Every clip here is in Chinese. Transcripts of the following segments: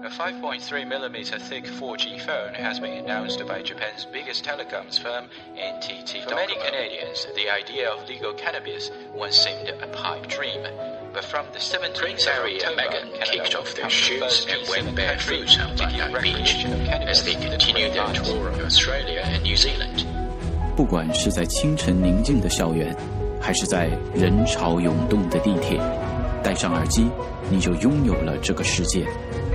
A 5.3mm thick 4G phone has been announced by Japan's biggest telecoms firm, NTT. For many Canadians, the idea of legal cannabis once seemed a pipe dream. But from the 17th Prince Harry and Meghan kicked off their shoes and went barefoot on Bondi Beach as they continued their tour of Australia and New Zealand. 不管是在清晨宁静的校园，还是在人潮涌动的地铁，戴上耳机，你就拥有了这个世界。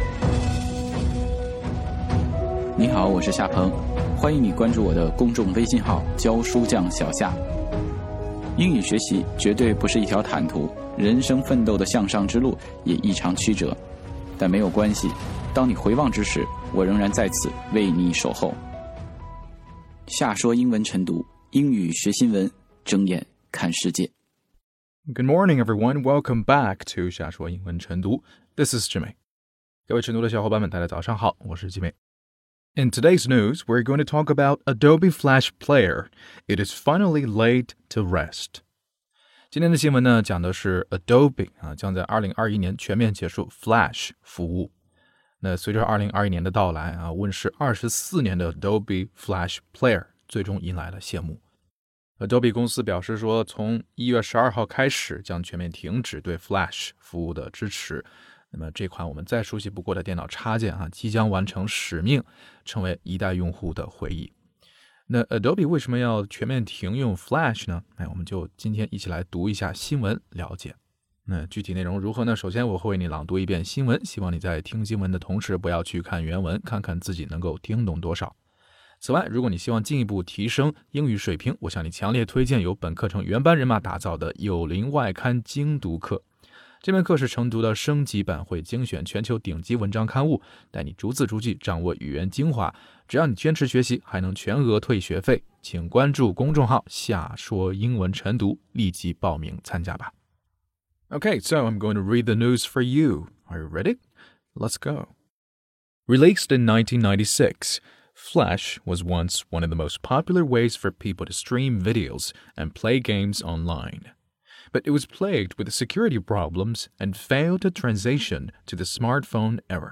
你好，我是夏鹏，欢迎你关注我的公众微信号教书匠小夏。英语学习绝对不是一条坦途，人生奋斗的向上之路也异常曲折，但没有关系，当你回望之时，我仍然在此为你守候。夏说英文晨读，英语学新闻，睁眼看世界。 Good morning, everyone. Welcome back to 夏说英文晨读。This is Jimmy. 各位晨读的小伙伴们，大家早上好，我是Jimmy。In today's news, we're going to talk about Adobe Flash Player. It is finally laid to rest. 今天的新闻呢，讲的是 Adobe 将在2021年全面结束 Flash 服务。那随着2021年的到来问世24年的 Adobe Flash Player 最终迎来了谢幕。Adobe 公司表示说，从1月12号开始将全面停止对 Flash 服务的支持。那么这款我们再熟悉不过的电脑插件即将完成使命，成为一代用户的回忆。那 Adobe 为什么要全面停用 Flash 呢？我们就今天一起来读一下新闻，了解。那具体内容如何呢？首先我会为你朗读一遍新闻，希望你在听新闻的同时不要去看原文，看看自己能够听懂多少。此外，如果你希望进一步提升英语水平，我向你强烈推荐由本课程原班人马打造的有灵外刊精读课。这门课是晨读的升级版，会精选全球顶级文章刊物，带你逐字逐句掌握语言精华。只要你坚持学习，还能全额退学费。请关注公众号夏说英文晨读，立即报名参加吧。Okay, so I'm going to read the news for you. Are you ready? Let's go. Released in 1996, Flash was once one of the most popular ways for people to stream videos and play games online.But it was plagued with security problems and failed to transition to the smartphone era.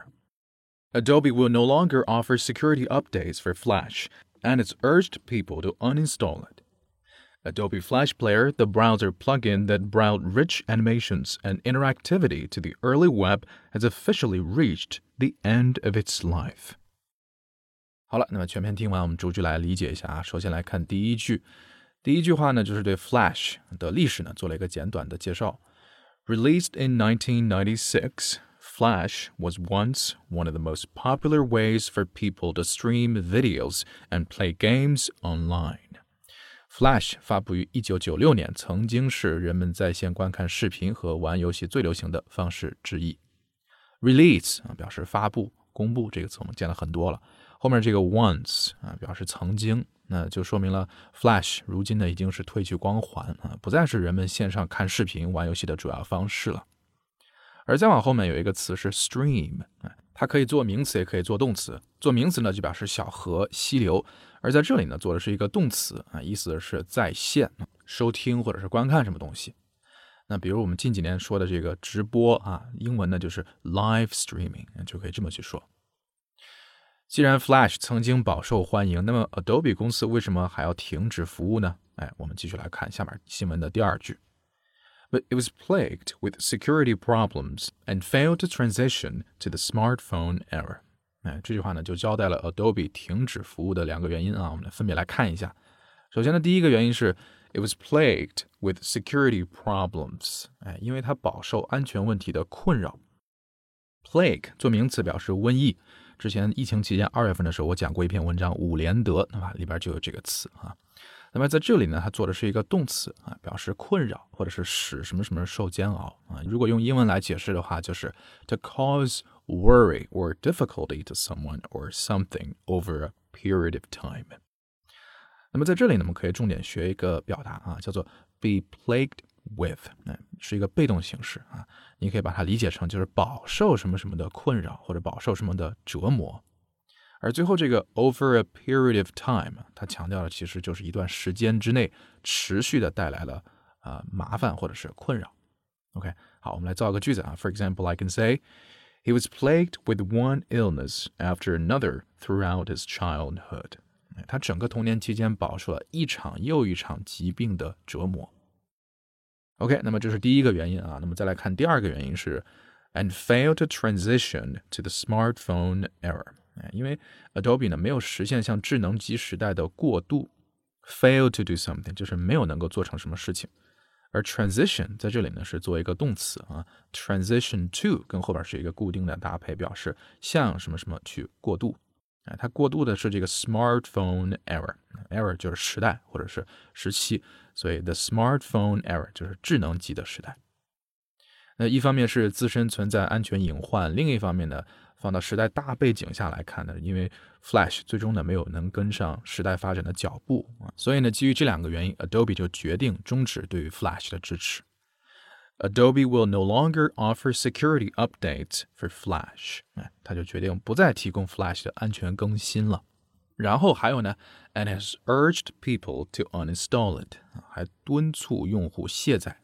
Adobe will no longer offer security updates for Flash, and it's urged people to uninstall it. Adobe Flash Player, the browser plugin that brought rich animations and interactivity to the early web, has officially reached the end of its life. 好了，那么全篇听完，我们逐句来理解一下首先来看第一句。第一句话呢，就是对 Flash 的历史呢做了一个简短的介绍。Released in 1996, Flash was once one of the most popular ways for people to stream videos and play games online. Flash 发布于1996年，曾经是人们在线观看视频和玩游戏最流行的方式之一。Release 表示发布、公布，这个词我们见了很多了。后面这个 once 表示曾经，那就说明了 Flash 如今呢已经是褪去光环不再是人们线上看视频玩游戏的主要方式了。而再往后面有一个词是 stream， 它可以做名词也可以做动词。做名词呢就表示小河溪流，而在这里呢做的是一个动词意思是在线收听或者是观看什么东西。那比如我们近几年说的这个直播英文呢就是 live streaming， 就可以这么去说。既然 Flash 曾经饱受欢迎，那么 Adobe 公司为什么还要停止服务呢？我们继续来看下面新闻的第二句。But it was plagued with security problems and failed to transition to the smartphone era. 这句话呢就交代了 Adobe 停止服务的两个原因我们分别来看一下。首先呢，第一个原因是 It was plagued with security problems. 因为它饱受安全问题的困扰。Plague 做名词表示瘟疫。之前疫情期间2月份的时候，我讲过一篇文章伍连德，里边就有这个词那么在这里呢，它做的是一个动词表示困扰或者是使什么什么受煎熬如果用英文来解释的话，就是 to cause worry or difficulty to someone or something over a period of time。那么在这里呢，我们可以重点学一个表达叫做 be plagued with， 是一个被动形式你可以把它理解成就是饱受什么什么的困扰或者饱受什么的折磨。而最后这个 over a period of time， 它强调的其实就是一段时间之内持续的带来了麻烦或者是困扰。OK， 好，我们来造个句子For example, I can say He was plagued with one illness after another throughout his childhood. 他整个童年期间饱受了一场又一场疾病的折磨。OK， 那么这是第一个原因啊。那么再来看第二个原因是 and failed to transition to the smartphone era。因为 Adobe 呢没有实现向智能机时代的过渡 ，failed to do something 就是没有能够做成什么事情。而 transition 在这里呢是作为一个动词啊 ，transition to 跟后边是一个固定的搭配，表示向什么什么去过渡。它过渡的是这个 smartphone era 就是时代或者是时期，所以 the smartphone era 就是智能机的时代。那一方面是自身存在安全隐患，另一方面呢，放到时代大背景下来看呢，因为 Flash 最终呢没有能跟上时代发展的脚步所以呢，基于这两个原因 ，Adobe 就决定终止对于 Flash 的支持。Adobe will no longer offer security updates for Flash. 他就决定不再提供 Flash 的安全更新了。然后还有呢 and has urged people to uninstall it. 还敦促用户卸载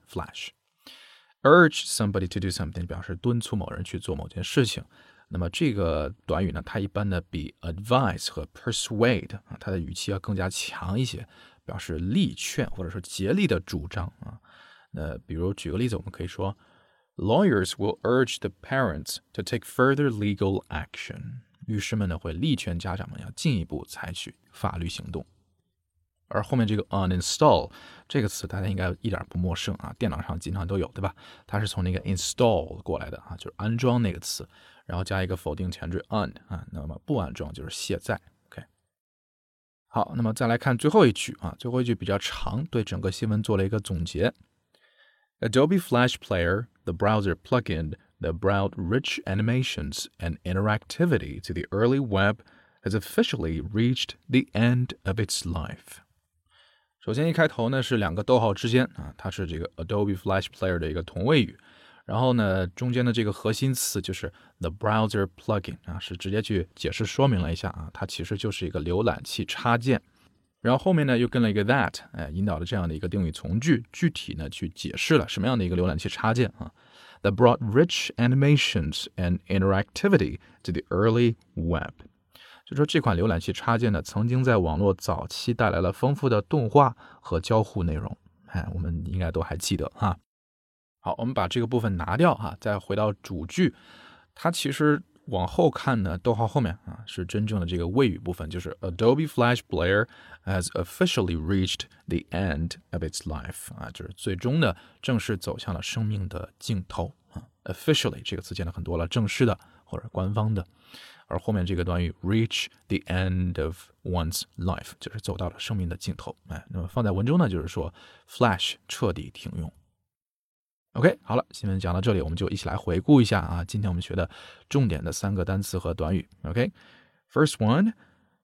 Flash。Urge somebody to do something 表示敦促某人去做某件事情。那么这个短语呢，它一般呢比 advise 和 persuade 它的语气要更加强一些，表示力劝或者说竭力的主张那比如举个例子，我们可以说 Lawyers will urge the parents to take further legal action. 律师们呢会力劝家长们要进一步采取法律行动。而后面这个 uninstall 这个词大家应该一点不陌生电脑上经常都有，对吧？它是从那个 install 过来的就是安装那个词，然后加一个否定前缀 un 那么不安装就是卸载。OK， 好，那么再来看最后一句最后一句比较长，对整个新闻做了一个总结。Adobe Flash Player, the browser plugin that brought rich animations and interactivity to the early web, has officially reached the end of its life. 首先一开头呢是两个逗号之间它是这个 Adobe Flash Player 的一个同位语，然后呢中间的这个核心词就是 the browser plugin 是直接去解释说明了一下它其实就是一个浏览器插件。然后后面呢又跟了一个 that 引导了这样的一个定语从句，具体呢去解释了什么样的一个浏览器插件that brought rich animations and interactivity to the early web。就说这款浏览器插件呢，曾经在网络早期带来了丰富的动画和交互内容。我们应该都还记得好，我们把这个部分拿掉再回到主句，它其实往后看呢，逗号后面是真正的这个谓语部分，就是 Adobe Flash Player has officially reached the end of its life 就是最终的正式走向了生命的尽头officially 这个词见得很多了，正式的或者官方的。而后面这个短语 reach the end of one's life 就是走到了生命的尽头那么放在文中呢，就是说 Flash 彻底停用。OK， 好了，新闻讲到这里，我们就一起来回顾一下今天我们学的重点的3个单词和短语。OK，First one，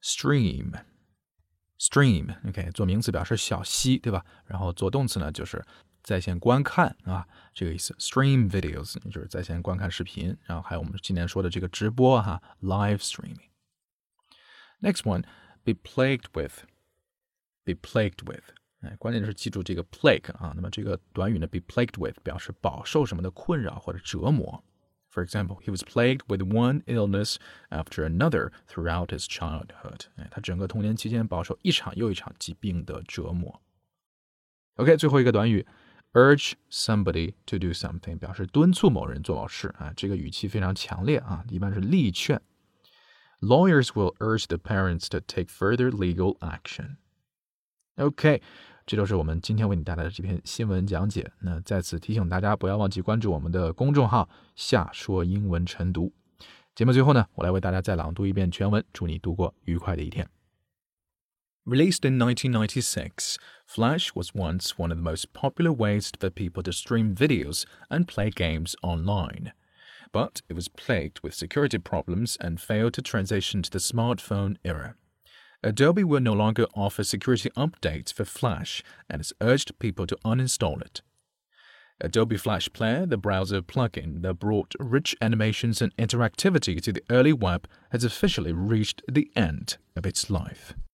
stream。OK， 做名词表示小溪，对吧？然后做动词呢，就是在线观看这个意思。Stream videos 就是在线观看视频，然后还有我们今天说的这个直播live streaming。Next one， be plagued with。be plagued with。关键是记住这个 plague 那么这个短语呢 be plagued with 表示饱受什么的困扰或者折磨。For example, he was plagued with one illness after another throughout his childhood. 他整个童年期间饱受一场又一场疾病的折磨。OK， 最后一个短语 urge somebody to do something 表示敦促某人做某事这个语气非常强烈一般是力劝。Lawyers will urge the parents to take further legal action.OK， 这就是我们今天为你带来的这篇新闻讲解。那在此提醒大家，不要忘记关注我们的公众号夏说英文晨读。节目最后呢，我来为大家再朗读一遍全文，祝你度过愉快的一天。Released in 1996, Flash was once one of the most popular ways for people to stream videos and play games online. But it was plagued with security problems and failed to transition to the smartphone era.Adobe will no longer offer security updates for Flash and has urged people to uninstall it. Adobe Flash Player, the browser plugin that brought rich animations and interactivity to the early web, has officially reached the end of its life.